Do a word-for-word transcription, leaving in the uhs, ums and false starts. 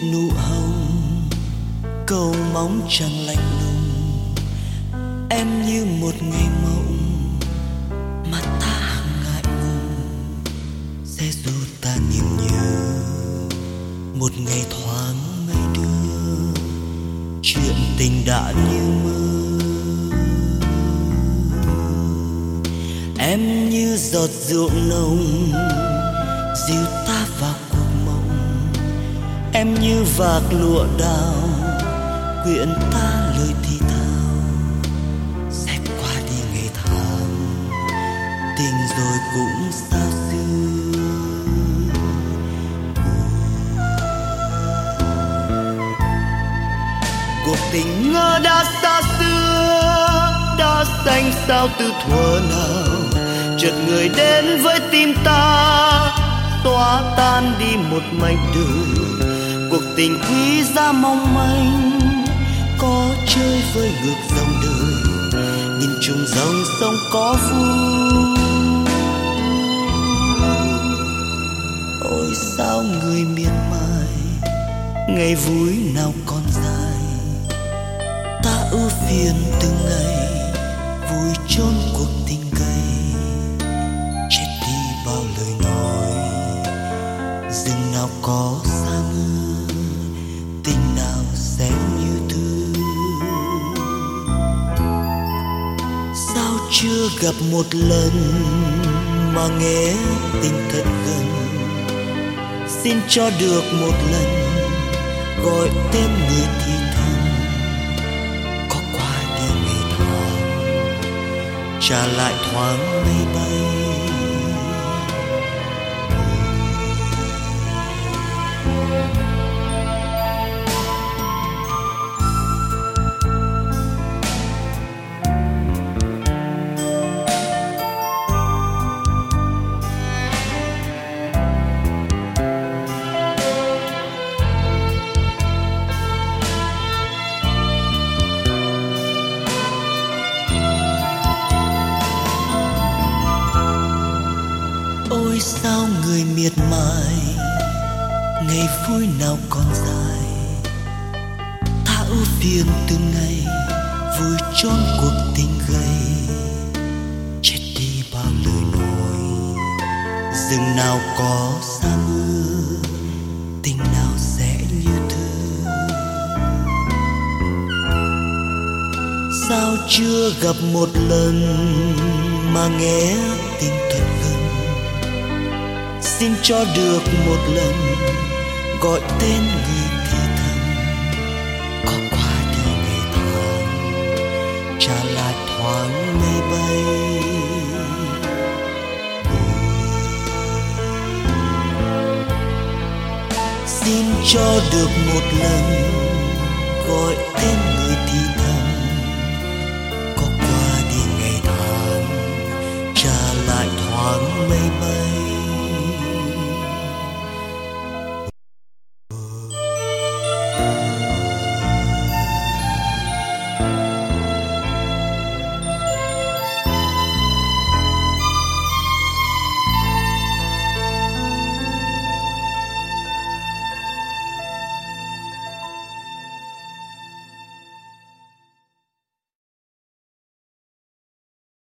nụ hồng, cầu mong chẳng lạnh lùng. Em như một ngày mộng mà ta hằng ngại ngùng, sẽ dù ta niềm nhớ một ngày thoáng ngây đưa, chuyện tình đã như mơ. Em như giọt rượu nồng dìu ta vào cuộc mộng, em như vạc lụa đào quyện ta lời thì thào. Sẽ qua đi ngày tháng, tình rồi cũng xa xưa. Cuộc tình ngỡ đã xa xưa, đã xanh sao từ thuở nào, chợt người đến với tim ta xóa tan đi một mảnh đời. Cuộc tình quý giá mong manh có chơi với ngược dòng đời, nhìn chung dòng sông có vui. Ôi sao người miệt mài, ngày vui nào còn dài, ta ưu phiền từng ngày vui chôn cuộc tình gầy. Chết đi bao lời nói, rừng nào có xa mưa, tình nào sẽ như thư. Sao chưa gặp một lần mà nghe tình thật gần, xin cho được một lần gọi tên người thì thầm. Có qua đi ngày tháng, trả lại thoáng mây bay. Ôi sao người miệt mài, ngày vui nào còn dài, ta ưu phiền từng ngày vui chôn cuộc tình gầy. Chết đi bao lời nói, rừng nào có xa mưa, tình nào sẽ như thơ. Sao chưa gặp một lần mà nghe tình thật gần, xin cho được một lần gọi tên người thì thầm. Có qua đi ngày tháng, trả lại thoáng mây bay. Xin cho được một lần gọi tên người thì thầm. Có qua đi ngày tháng, trả lại thoáng mây bay.